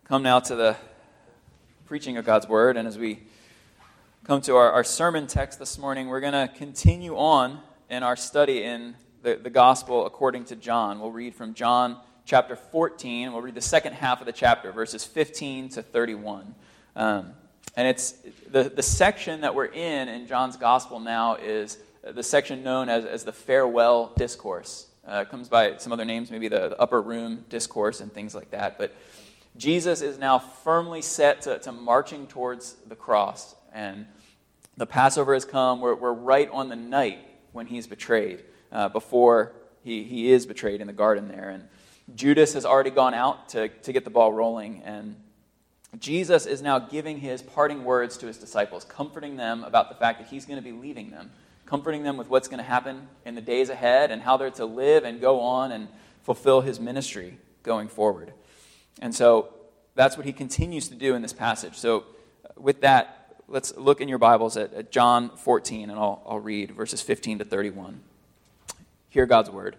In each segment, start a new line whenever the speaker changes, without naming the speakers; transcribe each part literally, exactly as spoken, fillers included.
come now to the preaching of God's Word, and as we come to our, our sermon text this morning, we're going to continue on in our study in the, the Gospel according to John. We'll read from John chapter fourteen. We'll read the second half of the chapter, verses fifteen to thirty-one. Um, and it's the, the section that we're in in John's Gospel now is the section known as, as the farewell discourse. Uh, it comes by some other names, maybe the, the upper room discourse and things like that. But Jesus is now firmly set to, to marching towards the cross. And the Passover has come. We're, we're right on the night when he's betrayed, uh, before he, he is betrayed in the garden there. And Judas has already gone out to, to get the ball rolling. And Jesus is now giving his parting words to his disciples, comforting them about the fact that he's going to be leaving them, comforting them with what's going to happen in the days ahead and how they're to live and go on and fulfill his ministry going forward. And so that's what he continues to do in this passage. So with that, let's look in your Bibles at, at John fourteen, and I'll, I'll read verses fifteen to thirty-one. Hear God's word.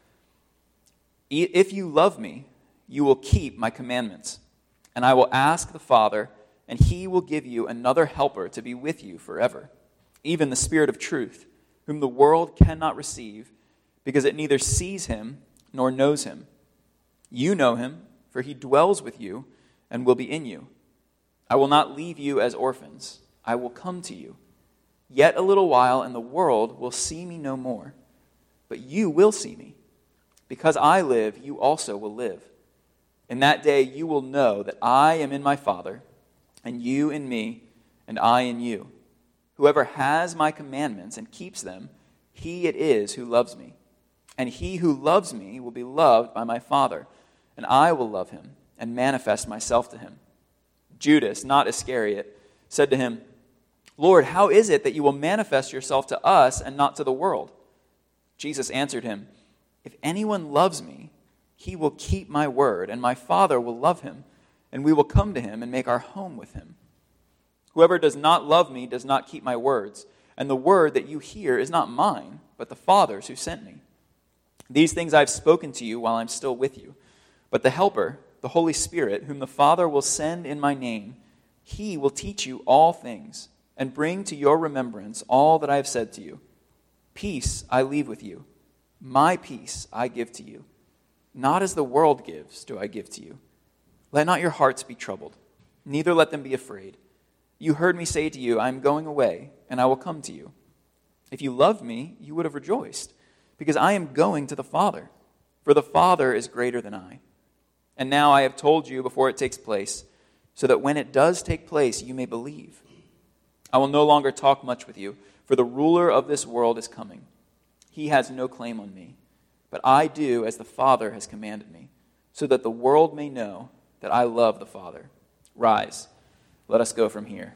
If you love me, you will keep my commandments, and I will ask the Father, and he will give you another helper to be with you forever, even the Spirit of truth, whom the world cannot receive, because it neither sees him nor knows him. You know him, for he dwells with you and will be in you. I will not leave you as orphans. I will come to you. Yet a little while, and the world will see me no more. But you will see me. Because I live, you also will live. In that day you will know that I am in my Father, and you in me, and I in you. Whoever has my commandments and keeps them, he it is who loves me. And he who loves me will be loved by my Father, and I will love him and manifest myself to him. Judas, not Iscariot, said to him, Lord, how is it that you will manifest yourself to us and not to the world? Jesus answered him, If anyone loves me, he will keep my word, and my Father will love him, and we will come to him and make our home with him. Whoever does not love me does not keep my words, and the word that you hear is not mine, but the Father's who sent me. These things I have spoken to you while I am still with you. But the Helper, the Holy Spirit, whom the Father will send in my name, he will teach you all things and bring to your remembrance all that I have said to you. Peace I leave with you. My peace I give to you. Not as the world gives do I give to you. Let not your hearts be troubled, neither let them be afraid. You heard me say to you, I am going away, and I will come to you. If you loved me, you would have rejoiced, because I am going to the Father, for the Father is greater than I. And now I have told you before it takes place, so that when it does take place, you may believe. I will no longer talk much with you, for the ruler of this world is coming. He has no claim on me, but I do as the Father has commanded me, so that the world may know that I love the Father. Rise, let us go from here.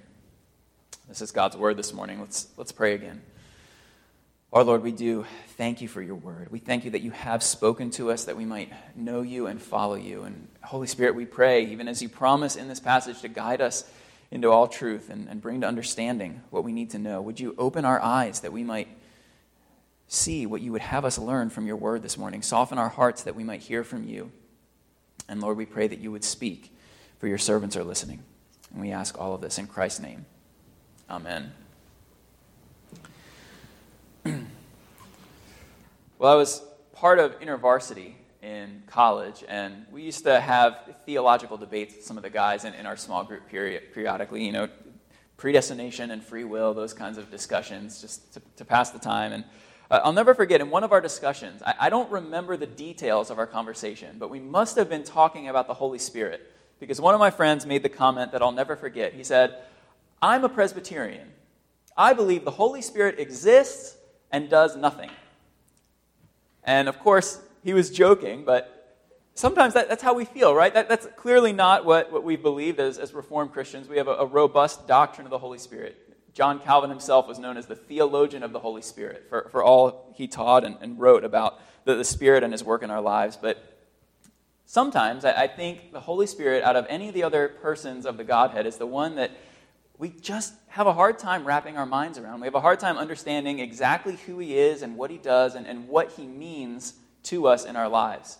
This is God's word this morning. Let's, let's pray again. Our Lord, we do thank you for your word. We thank you that you have spoken to us that we might know you and follow you. And Holy Spirit, we pray, even as you promise in this passage to guide us into all truth and, and bring to understanding what we need to know, would you open our eyes that we might see what you would have us learn from your word this morning. Soften our hearts that we might hear from you. And Lord, we pray that you would speak, for your servants are listening. And we ask all of this in Christ's name. Amen. Well, I was part of InterVarsity in college, and we used to have theological debates with some of the guys in, in our small group period, periodically, you know, predestination and free will, those kinds of discussions, just to, to pass the time. And uh, I'll never forget, in one of our discussions, I, I don't remember the details of our conversation, but we must have been talking about the Holy Spirit, because one of my friends made the comment that I'll never forget. He said, I'm a Presbyterian. I believe the Holy Spirit exists and does nothing. And of course, he was joking, but sometimes that, that's how we feel, right? That, that's clearly not what, what we've believed as, as Reformed Christians. We have a, a robust doctrine of the Holy Spirit. John Calvin himself was known as the theologian of the Holy Spirit for, for all he taught and, and wrote about the, the Spirit and his work in our lives. But sometimes I, I think the Holy Spirit, out of any of the other persons of the Godhead, is the one that we just have a hard time wrapping our minds around. We have a hard time understanding exactly who he is and what he does and, and what he means to us in our lives.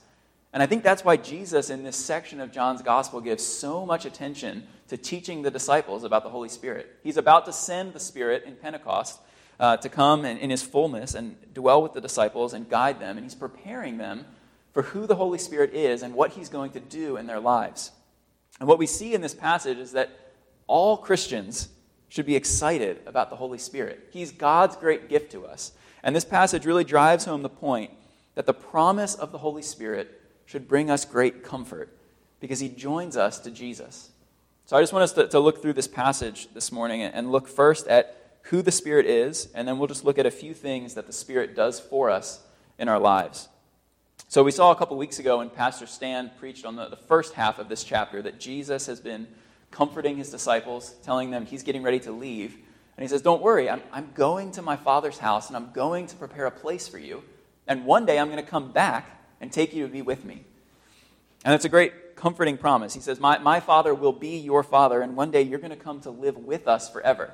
And I think that's why Jesus in this section of John's gospel gives so much attention to teaching the disciples about the Holy Spirit. He's about to send the Spirit in Pentecost uh, to come in, in his fullness and dwell with the disciples and guide them. And he's preparing them for who the Holy Spirit is and what he's going to do in their lives. And what we see in this passage is that all Christians should be excited about the Holy Spirit. He's God's great gift to us. And this passage really drives home the point that the promise of the Holy Spirit should bring us great comfort because he joins us to Jesus. So I just want us to, to look through this passage this morning and look first at who the Spirit is, and then we'll just look at a few things that the Spirit does for us in our lives. So we saw a couple weeks ago when Pastor Stan preached on the, the first half of this chapter that Jesus has been comforting his disciples, telling them he's getting ready to leave. And he says, don't worry, I'm, I'm going to my Father's house, and I'm going to prepare a place for you. And one day I'm going to come back and take you to be with me. And it's a great comforting promise. He says, my, my Father will be your Father, and one day you're going to come to live with us forever.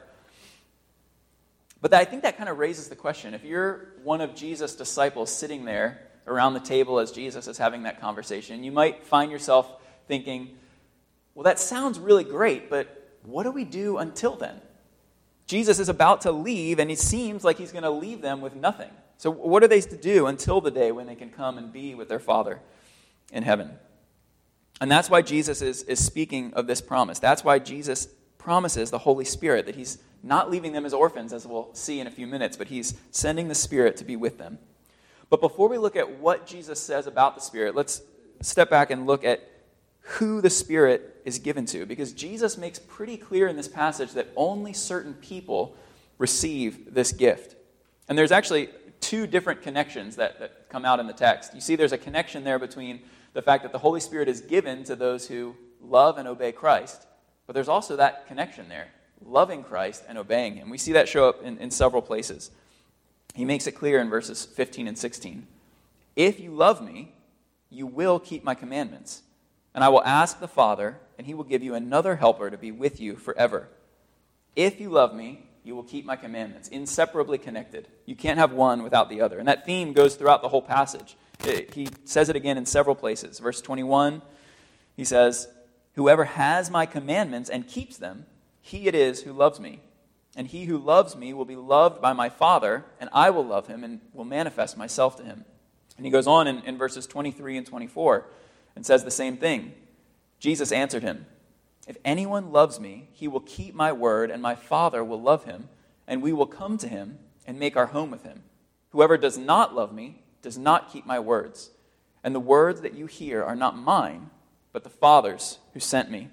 But I think that kind of raises the question. If you're one of Jesus' disciples sitting there around the table as Jesus is having that conversation, you might find yourself thinking, well, that sounds really great, but what do we do until then? Jesus is about to leave, and it seems like he's going to leave them with nothing. So what are they to do until the day when they can come and be with their Father in heaven? And that's why Jesus is, is speaking of this promise. That's why Jesus promises the Holy Spirit, that he's not leaving them as orphans, as we'll see in a few minutes, but he's sending the Spirit to be with them. But before we look at what Jesus says about the Spirit, let's step back and look at who the Spirit is given to, because Jesus makes pretty clear in this passage that only certain people receive this gift. And there's actually two different connections that, that come out in the text. You see there's a connection there between the fact that the Holy Spirit is given to those who love and obey Christ, but there's also that connection there, loving Christ and obeying him. We see that show up in, in several places. He makes it clear in verses fifteen and sixteen. If you love me, you will keep my commandments, and I will ask the Father, and he will give you another helper to be with you forever. If you love me, you will keep my commandments, inseparably connected. You can't have one without the other. And that theme goes throughout the whole passage. It, he says it again in several places. Verse twenty-one, he says, whoever has my commandments and keeps them, he it is who loves me. And he who loves me will be loved by my Father, and I will love him and will manifest myself to him. And he goes on in, in verses twenty-three and twenty-four and says the same thing. Jesus answered him, if anyone loves me, he will keep my word, and my Father will love him, and we will come to him and make our home with him. Whoever does not love me does not keep my words. And the words that you hear are not mine, but the Father's who sent me.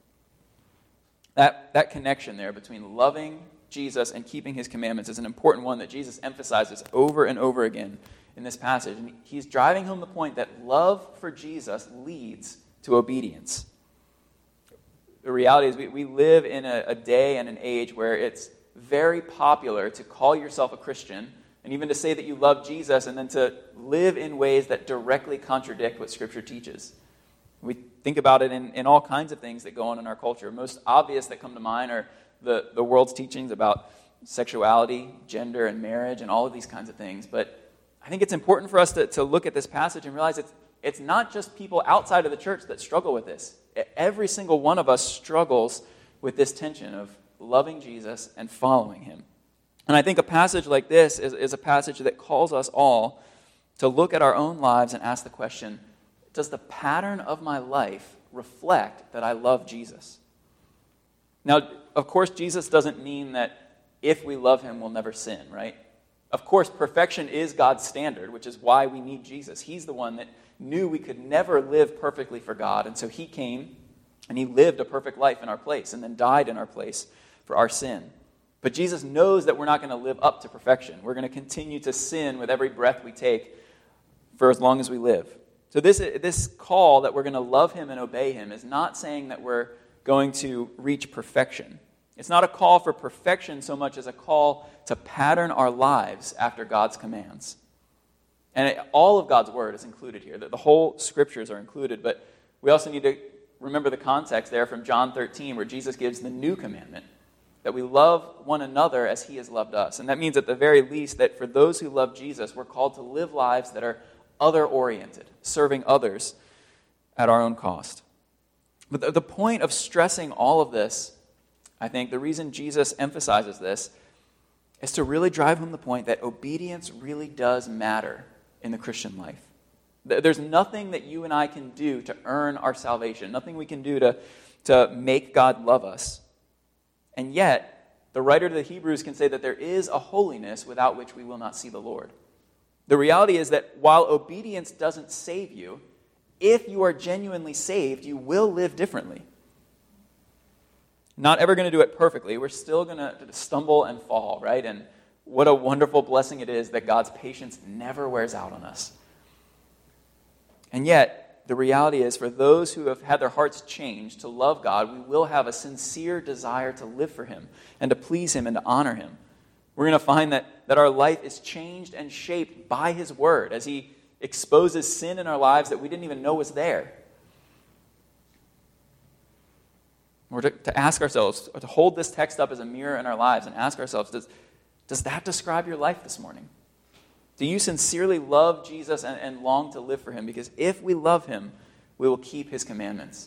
That, that connection there between loving Jesus and keeping his commandments is an important one that Jesus emphasizes over and over again in this passage. And he's driving home the point that love for Jesus leads to obedience. The reality is we, we live in a, a day and an age where it's very popular to call yourself a Christian and even to say that you love Jesus and then to live in ways that directly contradict what Scripture teaches. We think about it in, in all kinds of things that go on in our culture. Most obvious that come to mind are the, the world's teachings about sexuality, gender, and marriage, and all of these kinds of things. But I think it's important for us to, to look at this passage and realize it's, it's not just people outside of the church that struggle with this. Every single one of us struggles with this tension of loving Jesus and following him. And I think a passage like this is, is a passage that calls us all to look at our own lives and ask the question, does the pattern of my life reflect that I love Jesus? Now, of course, Jesus doesn't mean that if we love him, we'll never sin, right? Of course, perfection is God's standard, which is why we need Jesus. He's the one that knew we could never live perfectly for God, and so he came and he lived a perfect life in our place and then died in our place for our sin. But Jesus knows that we're not going to live up to perfection. We're going to continue to sin with every breath we take for as long as we live. So this, this call that we're going to love him and obey him is not saying that we're going to reach perfection. It's not a call for perfection so much as a call to pattern our lives after God's commands. And it, all of God's word is included here. The, the whole scriptures are included, but we also need to remember the context there from John thirteen where Jesus gives the new commandment, that we love one another as he has loved us. And that means at the very least that for those who love Jesus, we're called to live lives that are other-oriented, serving others at our own cost. But the, the point of stressing all of this, I think, the reason Jesus emphasizes this, is to really drive home the point that obedience really does matter in the Christian life. There's nothing that you and I can do to earn our salvation, nothing we can do to, to make God love us. And yet, the writer to the Hebrews can say that there is a holiness without which we will not see the Lord. The reality is that while obedience doesn't save you, if you are genuinely saved, you will live differently. Not ever going to do it perfectly. We're still going to stumble and fall, right? And what a wonderful blessing it is that God's patience never wears out on us. And yet, the reality is, for those who have had their hearts changed to love God, we will have a sincere desire to live for him and to please him and to honor him. We're going to find that, that our life is changed and shaped by his word as he exposes sin in our lives that we didn't even know was there. We're to, to ask ourselves, to hold this text up as a mirror in our lives and ask ourselves, does, does that describe your life this morning? Do you sincerely love Jesus and, and long to live for him? Because if we love him, we will keep his commandments.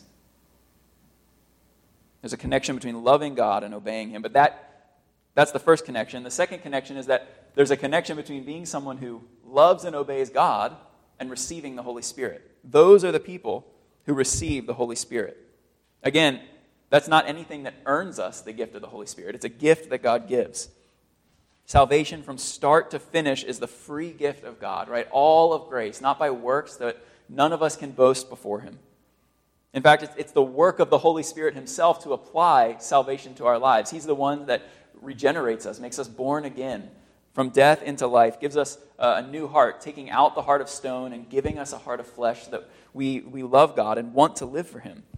There's a connection between loving God and obeying him, but that that's the first connection. The second connection is that there's a connection between being someone who loves and obeys God and receiving the Holy Spirit. Those are the people who receive the Holy Spirit. Again, that's not anything that earns us the gift of the Holy Spirit. It's a gift that God gives. Salvation from start to finish is the free gift of God, right? All of grace, not by works that none of us can boast before him. In fact, it's, it's the work of the Holy Spirit himself to apply salvation to our lives. He's the one that regenerates us, makes us born again from death into life, gives us a new heart, taking out the heart of stone and giving us a heart of flesh so that we, we love God and want to live for him.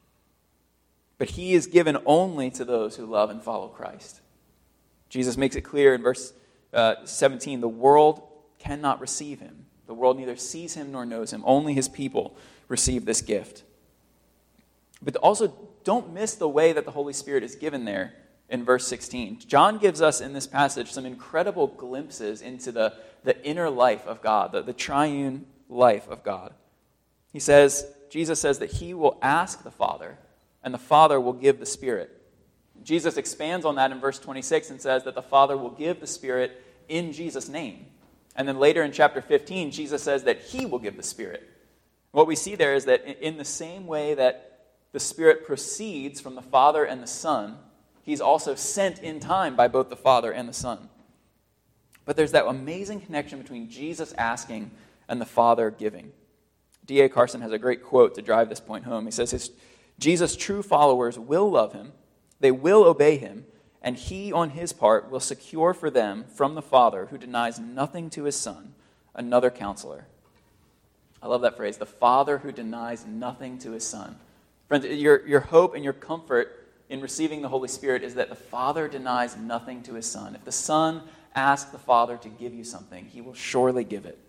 But he is given only to those who love and follow Christ. Jesus makes it clear in verse uh, seventeen, the world cannot receive him. The world neither sees him nor knows him. Only his people receive this gift. But also, don't miss the way that the Holy Spirit is given there in verse sixteen. John gives us in this passage some incredible glimpses into the, the inner life of God, the, the triune life of God. He says, Jesus says that he will ask the Father, and the Father will give the Spirit. Jesus expands on that in verse twenty-six and says that the Father will give the Spirit in Jesus' name. And then later in chapter fifteen, Jesus says that he will give the Spirit. What we see there is that in the same way that the Spirit proceeds from the Father and the Son, he's also sent in time by both the Father and the Son. But there's that amazing connection between Jesus asking and the Father giving. D A Carson has a great quote to drive this point home. He says, his, Jesus' true followers will love him, they will obey him, and he, on his part, will secure for them from the Father, who denies nothing to his Son, another counselor. I love that phrase, the Father who denies nothing to his Son. Friends, your, your hope and your comfort in receiving the Holy Spirit is that the Father denies nothing to his Son. If the Son asks the Father to give you something, he will surely give it.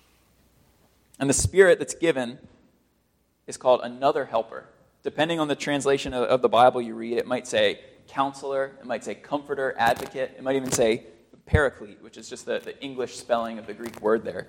And the Spirit that's given is called another helper. Depending on the translation of, of the Bible you read, it might say counselor, it might say comforter, advocate, it might even say paraclete, which is just the, the English spelling of the Greek word there.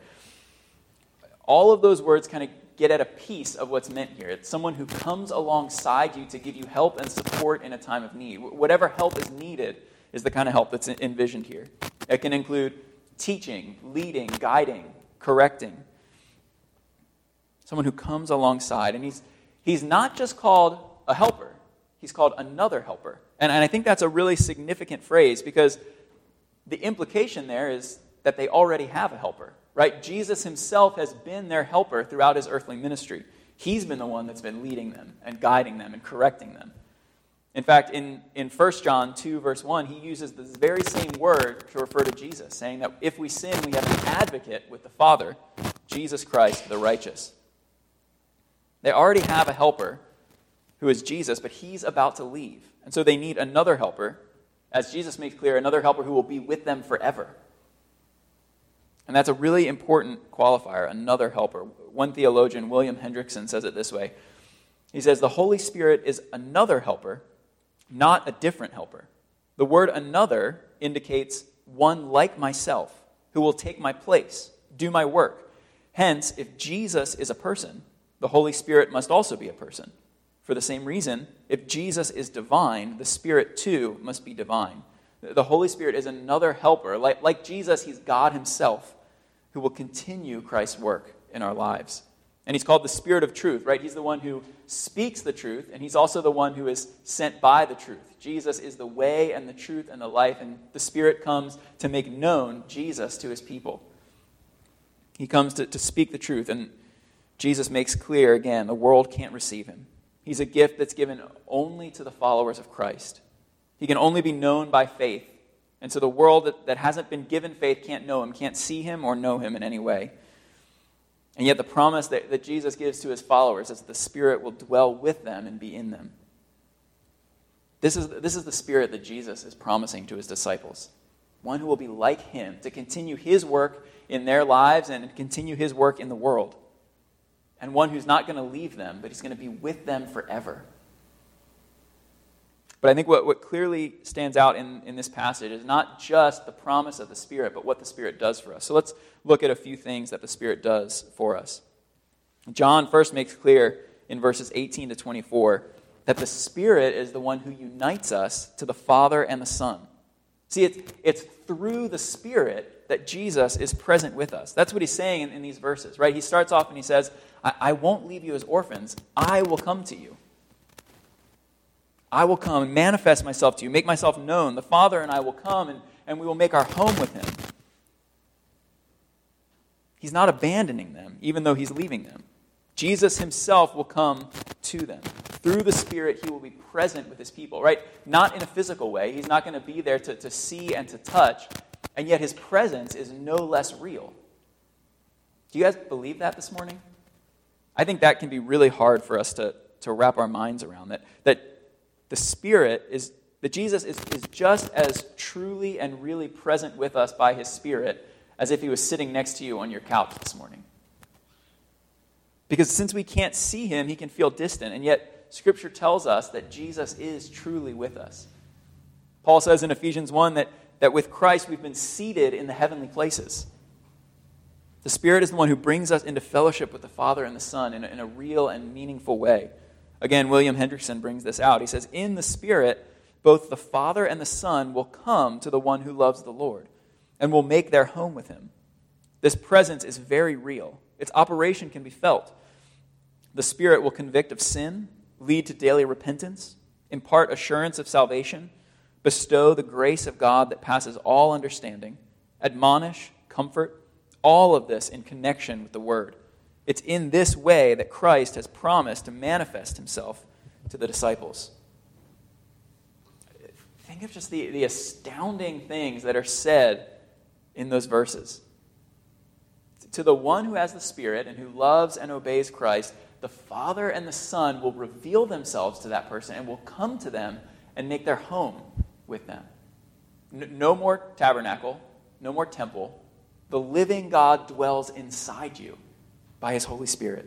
All of those words kind of get at a piece of what's meant here. It's someone who comes alongside you to give you help and support in a time of need. Whatever help is needed is the kind of help that's envisioned here. It can include teaching, leading, guiding, correcting. Someone who comes alongside, and he's He's not just called a helper, he's called another helper. And, and I think that's a really significant phrase because the implication there is that they already have a helper, right? Jesus himself has been their helper throughout his earthly ministry. He's been the one that's been leading them and guiding them and correcting them. In fact, in, in First John two, verse one, he uses this very same word to refer to Jesus, saying that if we sin, we have an advocate with the Father, Jesus Christ, the righteous. They already have a helper who is Jesus, but he's about to leave. And so they need another helper, as Jesus makes clear, another helper who will be with them forever. And that's a really important qualifier, another helper. One theologian, William Hendrickson, says it this way. He says, the Holy Spirit is another helper, not a different helper. The word another indicates one like myself, who will take my place, do my work. Hence, if Jesus is a person, the Holy Spirit must also be a person. For the same reason, if Jesus is divine, the Spirit too must be divine. The Holy Spirit is another helper. Like, like Jesus, he's God himself who will continue Christ's work in our lives. And he's called the Spirit of truth, right? He's the one who speaks the truth, and he's also the one who is sent by the truth. Jesus is the way and the truth and the life, and the Spirit comes to make known Jesus to his people. He comes to, to speak the truth, and Jesus makes clear, again, the world can't receive him. He's a gift that's given only to the followers of Christ. He can only be known by faith. And so the world that, that hasn't been given faith can't know him, can't see him or know him in any way. And yet the promise that, that Jesus gives to his followers is that the Spirit will dwell with them and be in them. This is, this is the Spirit that Jesus is promising to his disciples. One who will be like him, to continue his work in their lives and continue his work in the world. And one who's not going to leave them, but he's going to be with them forever. But I think what, what clearly stands out in, in this passage is not just the promise of the Spirit, but what the Spirit does for us. So let's look at a few things that the Spirit does for us. John first makes clear in verses eighteen to twenty-four that the Spirit is the one who unites us to the Father and the Son. See, it's, it's through the Spirit that Jesus is present with us. That's what he's saying in, in these verses, right? He starts off and he says, I, I won't leave you as orphans. I will come to you. I will come and manifest myself to you, make myself known. The Father and I will come and, and we will make our home with him. He's not abandoning them, even though he's leaving them. Jesus himself will come to them. Through the Spirit, he will be present with his people, right? Not in a physical way. He's not going to be there to, to see and to touch, and yet his presence is no less real. Do you guys believe that this morning? I think that can be really hard for us to, to wrap our minds around, that, that the Spirit is, that Jesus is, is just as truly and really present with us by his Spirit as if he was sitting next to you on your couch this morning. Because since we can't see him, he can feel distant, and yet Scripture tells us that Jesus is truly with us. Paul says in Ephesians one that, that with Christ we've been seated in the heavenly places. The Spirit is the one who brings us into fellowship with the Father and the Son in a, in a real and meaningful way. Again, William Hendrickson brings this out. He says, in the Spirit, both the Father and the Son will come to the one who loves the Lord and will make their home with him. This presence is very real. Its operation can be felt. The Spirit will convict of sin, lead to daily repentance, impart assurance of salvation, bestow the grace of God that passes all understanding, admonish, comfort, all of this in connection with the Word. It's in this way that Christ has promised to manifest himself to the disciples. Think of just the, the astounding things that are said in those verses. To the one who has the Spirit and who loves and obeys Christ, the Father and the Son will reveal themselves to that person and will come to them and make their home with them. No more tabernacle, no more temple. The living God dwells inside you by his Holy Spirit.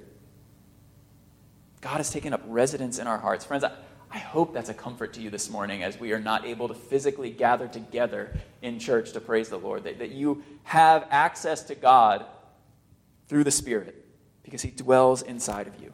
God has taken up residence in our hearts. Friends, I, I hope that's a comfort to you this morning as we are not able to physically gather together in church to praise the Lord, that, that you have access to God through the Spirit because he dwells inside of you.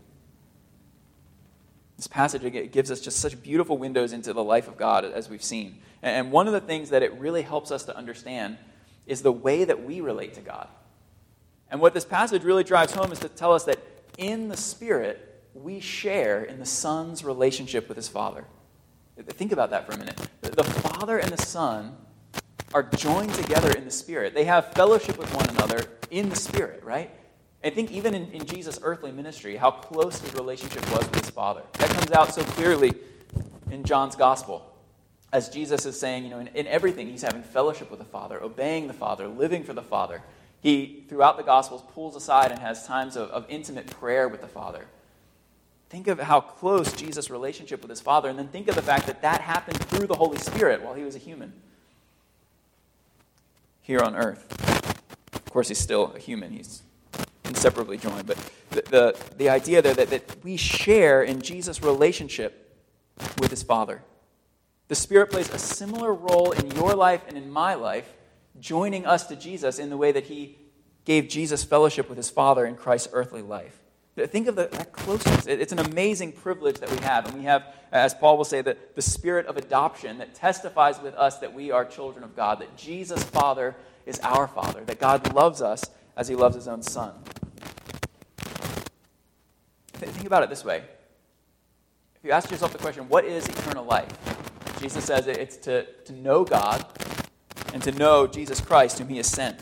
This passage again, gives us just such beautiful windows into the life of God as we've seen. And one of the things that it really helps us to understand is the way that we relate to God. And what this passage really drives home is to tell us that in the Spirit, we share in the Son's relationship with his Father. Think about that for a minute. The Father and the Son are joined together in the Spirit. They have fellowship with one another in the Spirit, right? I think even in, in Jesus' earthly ministry, how close his relationship was with his Father. That comes out so clearly in John's Gospel. As Jesus is saying, you know, in, in everything, he's having fellowship with the Father, obeying the Father, living for the Father. He, throughout the Gospels, pulls aside and has times of, of intimate prayer with the Father. Think of how close Jesus' relationship with his Father, and then think of the fact that that happened through the Holy Spirit while he was a human here on earth. Of course, he's still a human. He's inseparably joined. But the, the, the idea there that, that we share in Jesus' relationship with his Father. The Spirit plays a similar role in your life and in my life, joining us to Jesus in the way that he gave Jesus fellowship with his Father in Christ's earthly life. Think of the, that closeness. It's an amazing privilege that we have. And we have, as Paul will say, the, the spirit of adoption that testifies with us that we are children of God, that Jesus, Father, is our Father, that God loves us as he loves his own Son. Think about it this way. If you ask yourself the question, what is eternal life? Jesus says it's to, to know God and to know Jesus Christ, whom he has sent.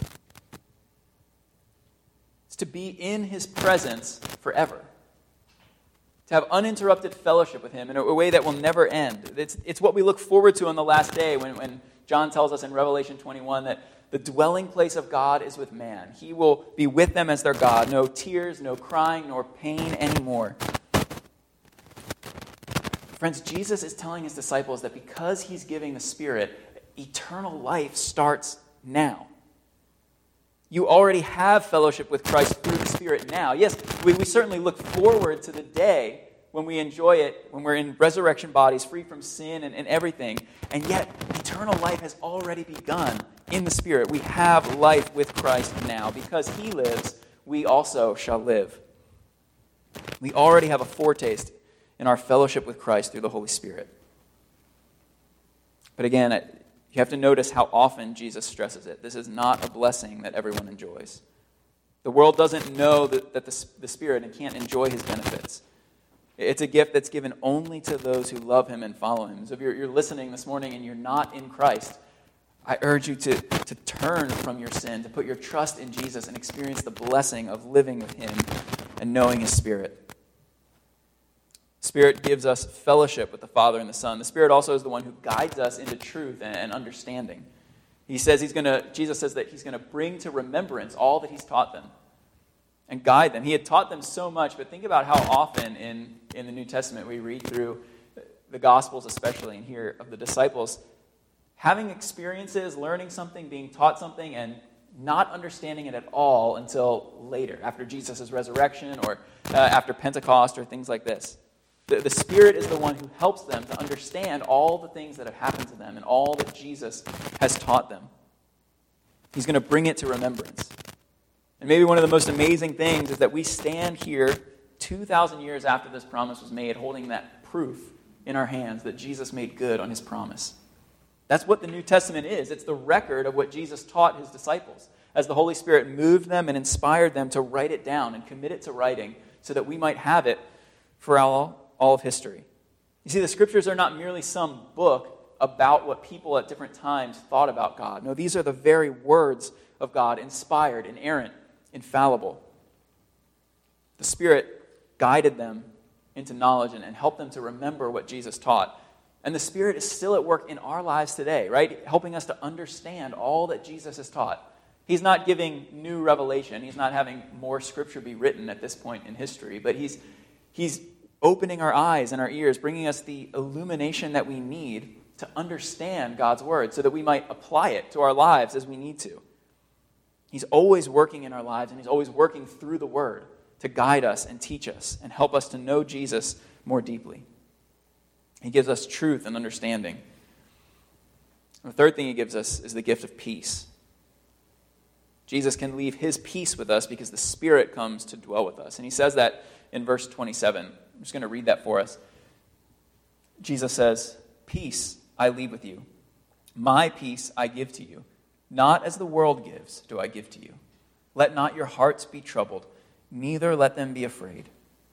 To be in his presence forever. To have uninterrupted fellowship with him in a way that will never end. It's, it's what we look forward to on the last day when, when John tells us in Revelation twenty-one that the dwelling place of God is with man. He will be with them as their God. No tears, no crying, nor pain anymore. Friends, Jesus is telling his disciples that because he's giving the Spirit, eternal life starts now. You already have fellowship with Christ through the Spirit now. Yes, we, we certainly look forward to the day when we enjoy it, when we're in resurrection bodies, free from sin and, and everything. And yet, eternal life has already begun in the Spirit. We have life with Christ now. Because he lives, we also shall live. We already have a foretaste in our fellowship with Christ through the Holy Spirit. But again, I, you have to notice how often Jesus stresses it. This is not a blessing that everyone enjoys. The world doesn't know that, that the, the Spirit and can't enjoy his benefits. It's a gift that's given only to those who love him and follow him. So if you're, you're listening this morning and you're not in Christ, I urge you to, to turn from your sin, to put your trust in Jesus and experience the blessing of living with him and knowing his Spirit. Spirit gives us fellowship with the Father and the Son. The Spirit also is the one who guides us into truth and understanding. He says he's going to, Jesus says that he's going to bring to remembrance all that he's taught them and guide them. He had taught them so much, but think about how often in, in the New Testament we read through the Gospels, especially, and hear of the disciples having experiences, learning something, being taught something, and not understanding it at all until later, after Jesus' resurrection or uh, after Pentecost or things like this. The, the Spirit is the one who helps them to understand all the things that have happened to them and all that Jesus has taught them. He's going to bring it to remembrance. And maybe one of the most amazing things is that we stand here two thousand years after this promise was made, holding that proof in our hands that Jesus made good on his promise. That's what the New Testament is. It's the record of what Jesus taught his disciples as the Holy Spirit moved them and inspired them to write it down and commit it to writing so that we might have it for all all of history. You see, the Scriptures are not merely some book about what people at different times thought about God. No, these are the very words of God, inspired, inerrant, infallible. The Spirit guided them into knowledge and, and helped them to remember what Jesus taught. And the Spirit is still at work in our lives today, right? Helping us to understand all that Jesus has taught. He's not giving new revelation. He's not having more Scripture be written at this point in history, but he's he's opening our eyes and our ears, bringing us the illumination that we need to understand God's word so that we might apply it to our lives as we need to. He's always working in our lives, and he's always working through the word to guide us and teach us and help us to know Jesus more deeply. He gives us truth and understanding. And the third thing he gives us is the gift of peace. Jesus can leave his peace with us because the Spirit comes to dwell with us. And he says that in verse twenty-seven. I'm just going to read that for us. Jesus says, "Peace I leave with you. My peace I give to you. Not as the world gives do I give to you. Let not your hearts be troubled, neither let them be afraid."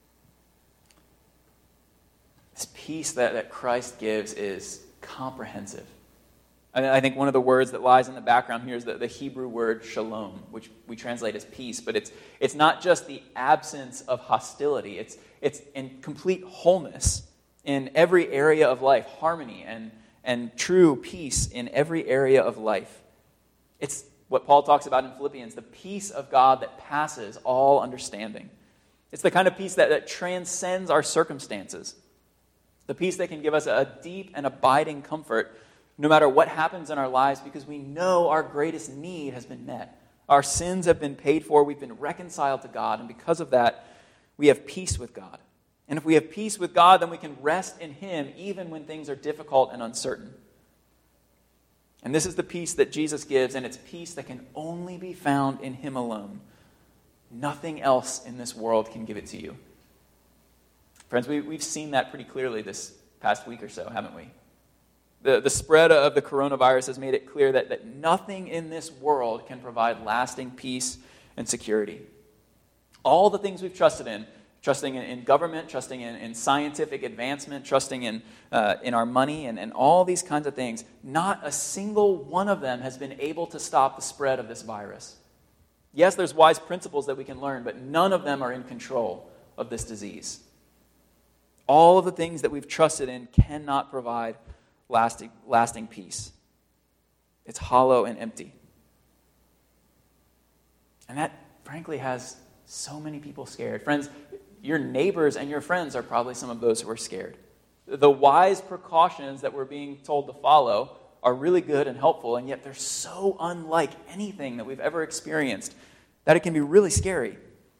This peace that, that Christ gives is comprehensive. And I think one of the words that lies in the background here is the, the Hebrew word shalom, which we translate as peace. But it's it's not just the absence of hostility. It's it's in complete wholeness in every area of life, harmony and, and true peace in every area of life. It's what Paul talks about in Philippians, the peace of God that passes all understanding. It's the kind of peace that, that transcends our circumstances. The peace that can give us a deep and abiding comfort no matter what happens in our lives, because we know our greatest need has been met. Our sins have been paid for. We've been reconciled to God. And because of that, we have peace with God. And if we have peace with God, then we can rest in him even when things are difficult and uncertain. And this is the peace that Jesus gives, and it's peace that can only be found in him alone. Nothing else in this world can give it to you. Friends, we, we've seen that pretty clearly this past week or so, haven't we? The, the spread of the coronavirus has made it clear that, that nothing in this world can provide lasting peace and security. All the things we've trusted in, trusting in, in government, trusting in, in scientific advancement, trusting in, uh, in our money, and, and all these kinds of things, not a single one of them has been able to stop the spread of this virus. Yes, there's wise principles that we can learn, but none of them are in control of this disease. All of the things that we've trusted in cannot provide lasting, lasting peace. It's hollow and empty. And that, frankly, has so many people scared. Friends, your neighbors and your friends are probably some of those who are scared. The wise precautions that we're being told to follow are really good and helpful, and yet they're so unlike anything that we've ever experienced that it can be really scary.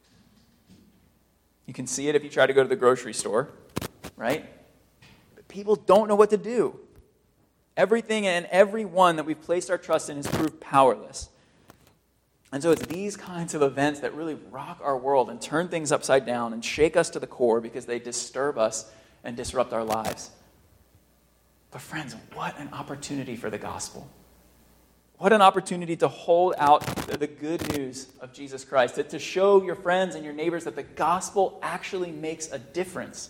You can see it if you try to go to the grocery store, right? But people don't know what to do. Everything and everyone that we've placed our trust in has proved powerless. And so it's these kinds of events that really rock our world and turn things upside down and shake us to the core because they disturb us and disrupt our lives. But friends, what an opportunity for the gospel. What an opportunity to hold out the good news of Jesus Christ, to, to show your friends and your neighbors that the gospel actually makes a difference.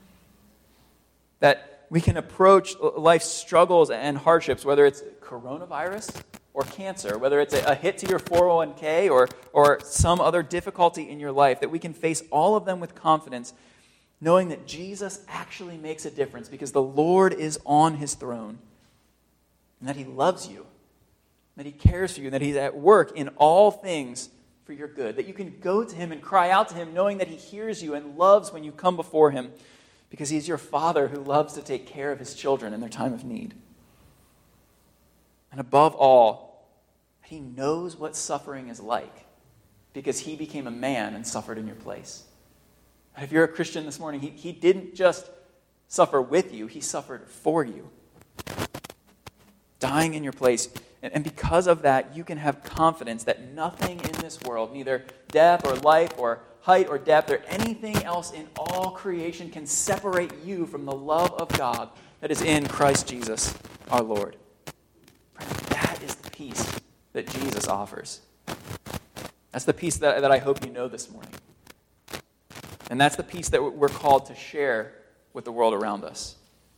That we can approach life's struggles and hardships, whether it's coronavirus or cancer, whether it's a, a hit to your four oh one k or, or some other difficulty in your life, that we can face all of them with confidence, knowing that Jesus actually makes a difference because the Lord is on his throne, and that he loves you, that he cares for you, and that he's at work in all things for your good, that you can go to him and cry out to him knowing that he hears you and loves when you come before him because he's your Father who loves to take care of his children in their time of need. And above all, he knows what suffering is like because he became a man and suffered in your place. And if you're a Christian this morning, he, he didn't just suffer with you, he suffered for you, dying in your place. And, and because of that, you can have confidence that nothing in this world, neither death or life or height or depth or anything else in all creation, can separate you from the love of God that is in Christ Jesus our Lord. That is the peace that Jesus offers. That's the peace that, that I hope you know this morning. And that's the peace that we're called to share with the world around us.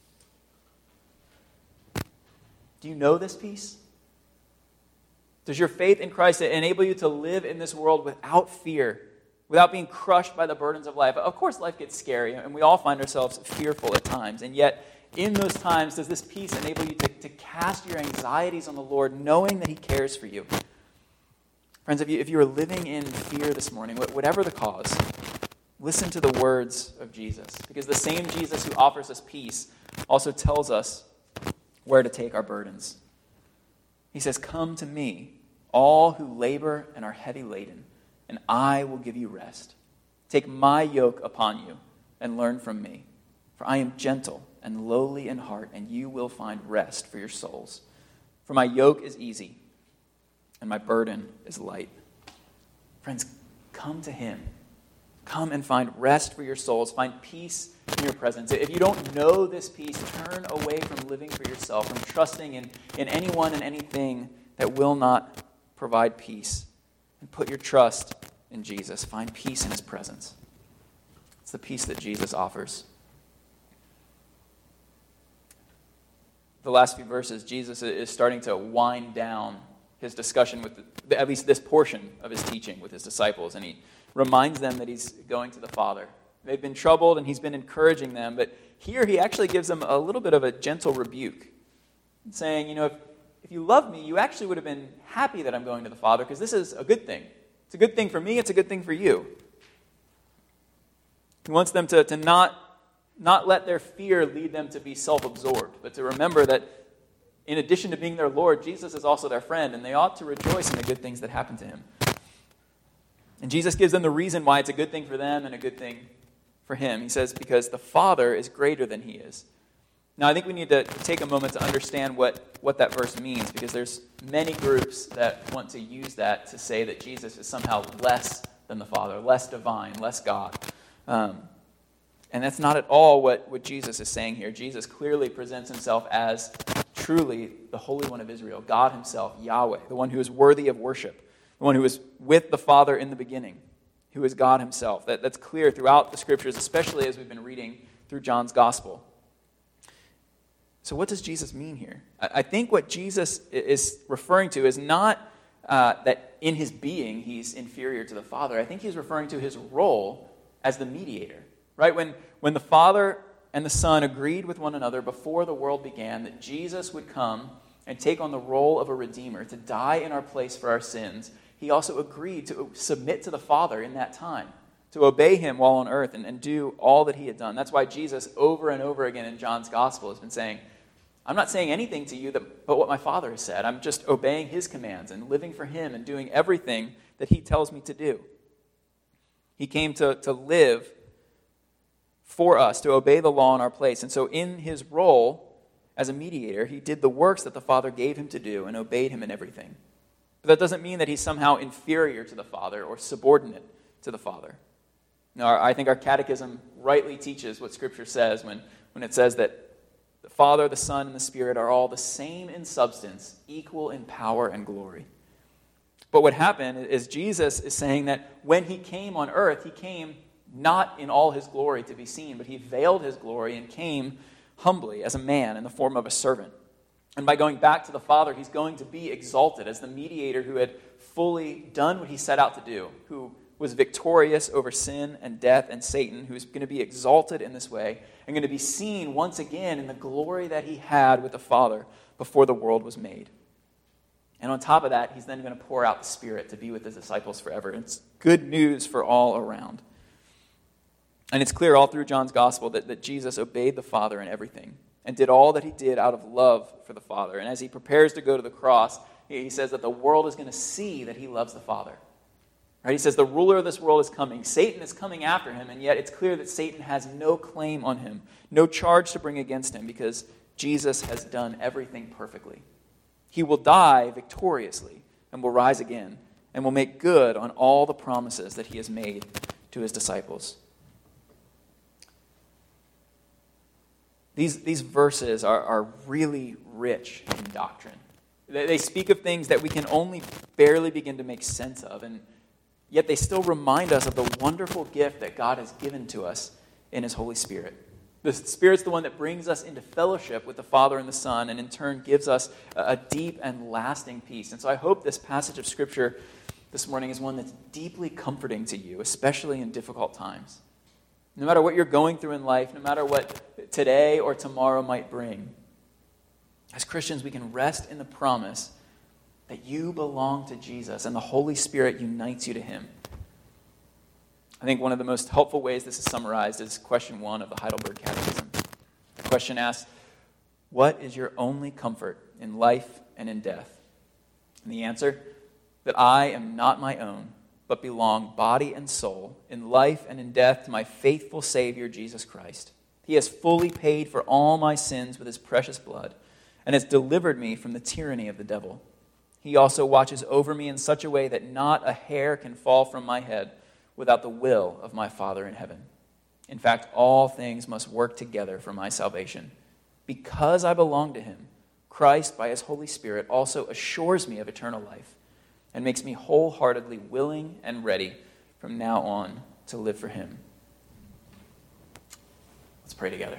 Do you know this peace? Does your faith in Christ enable you to live in this world without fear, without being crushed by the burdens of life? Of course, life gets scary, and we all find ourselves fearful at times. And yet, in those times, does this peace enable you to, to cast your anxieties on the Lord, knowing that he cares for you? Friends, if you, if you are living in fear this morning, whatever the cause, listen to the words of Jesus. Because the same Jesus who offers us peace also tells us where to take our burdens. He says, "Come to me, all who labor and are heavy laden, and I will give you rest. Take my yoke upon you and learn from me, for I am gentle and lowly in heart, and you will find rest for your souls. For my yoke is easy, and my burden is light." Friends, come to him. Come and find rest for your souls. Find peace in your presence. If you don't know this peace, turn away from living for yourself, from trusting in, in anyone and anything that will not provide peace, and put your trust in Jesus. Find peace in his presence. It's the peace that Jesus offers. The last few verses, Jesus is starting to wind down his discussion with, the, at least this portion of his teaching with his disciples, and he reminds them that he's going to the Father. They've been troubled, and he's been encouraging them, but here he actually gives them a little bit of a gentle rebuke, saying, you know, if, if you love me, you actually would have been happy that I'm going to the Father, because this is a good thing. It's a good thing for me, it's a good thing for you. He wants them to, to not, not let their fear lead them to be self-absorbed, but to remember that in addition to being their Lord, Jesus is also their friend, and they ought to rejoice in the good things that happen to him. And Jesus gives them the reason why it's a good thing for them and a good thing for him. He says, because the Father is greater than he is. Now, I think we need to take a moment to understand what, what that verse means, because there's many groups that want to use that to say that Jesus is somehow less than the Father, less divine, less God. Um, and that's not at all what, what Jesus is saying here. Jesus clearly presents himself as truly the Holy One of Israel, God himself, Yahweh, the one who is worthy of worship, the one who is with the Father in the beginning, who is God himself. That, that's clear throughout the Scriptures, especially as we've been reading through John's Gospel. So what does Jesus mean here? I think what Jesus is referring to is not uh, that in his being he's inferior to the Father. I think he's referring to his role as the mediator. Right? When, when the Father and the Son agreed with one another before the world began that Jesus would come and take on the role of a Redeemer, to die in our place for our sins, he also agreed to submit to the Father in that time, to obey him while on earth and, and do all that he had done. That's why Jesus over and over again in John's Gospel has been saying, I'm not saying anything to you that, but what my Father has said. I'm just obeying his commands and living for him and doing everything that he tells me to do. He came to, to live for us, to obey the law in our place. And so in his role as a mediator, he did the works that the Father gave him to do and obeyed him in everything. But that doesn't mean that he's somehow inferior to the Father or subordinate to the Father. Now, I think our catechism rightly teaches what Scripture says when, when it says that the Father, the Son, and the Spirit are all the same in substance, equal in power and glory. But what happened is Jesus is saying that when he came on earth, he came not in all his glory to be seen, but he veiled his glory and came humbly as a man in the form of a servant. And by going back to the Father, he's going to be exalted as the mediator who had fully done what he set out to do, who was victorious over sin and death and Satan, who's going to be exalted in this way and going to be seen once again in the glory that he had with the Father before the world was made. And on top of that, he's then going to pour out the Spirit to be with his disciples forever. It's good news for all around. And it's clear all through John's Gospel that, that Jesus obeyed the Father in everything and did all that he did out of love for the Father. And as he prepares to go to the cross, he says that the world is going to see that he loves the Father. Right? He says the ruler of this world is coming. Satan is coming after him, and yet it's clear that Satan has no claim on him, no charge to bring against him, because Jesus has done everything perfectly. He will die victoriously and will rise again and will make good on all the promises that he has made to his disciples. These, these verses are, are really rich in doctrine. They, they speak of things that we can only barely begin to make sense of, and yet they still remind us of the wonderful gift that God has given to us in his Holy Spirit. The Spirit's the one that brings us into fellowship with the Father and the Son, and in turn gives us a deep and lasting peace. And so I hope this passage of Scripture this morning is one that's deeply comforting to you, especially in difficult times. No matter what you're going through in life, no matter what today or tomorrow might bring, as Christians we can rest in the promise that you belong to Jesus and the Holy Spirit unites you to him. I think one of the most helpful ways this is summarized is question one of the Heidelberg Catechism. The question asks, what is your only comfort in life and in death? And the answer, that I am not my own, but belong body and soul, in life and in death, to my faithful Savior, Jesus Christ. He has fully paid for all my sins with his precious blood, and has delivered me from the tyranny of the devil. He also watches over me in such a way that not a hair can fall from my head without the will of my Father in heaven. In fact, all things must work together for my salvation. Because I belong to him, Christ, by his Holy Spirit, also assures me of eternal life and makes me wholeheartedly willing and ready from now on to live for him. Let's pray together.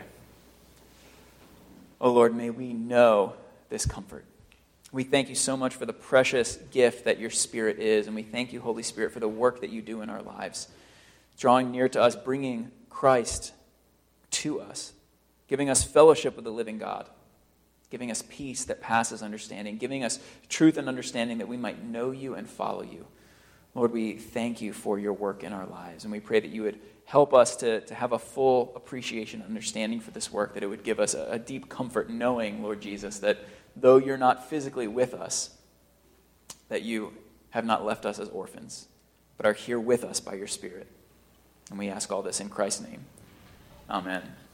Oh Lord, may we know this comfort. We thank you so much for the precious gift that your Spirit is, and we thank you, Holy Spirit, for the work that you do in our lives, drawing near to us, bringing Christ to us, giving us fellowship with the living God, giving us peace that passes understanding, giving us truth and understanding that we might know you and follow you. Lord, we thank you for your work in our lives, and we pray that you would help us to, to have a full appreciation and understanding for this work, that it would give us a, a deep comfort knowing, Lord Jesus, that though you're not physically with us, that you have not left us as orphans, but are here with us by your Spirit. And we ask all this in Christ's name. Amen.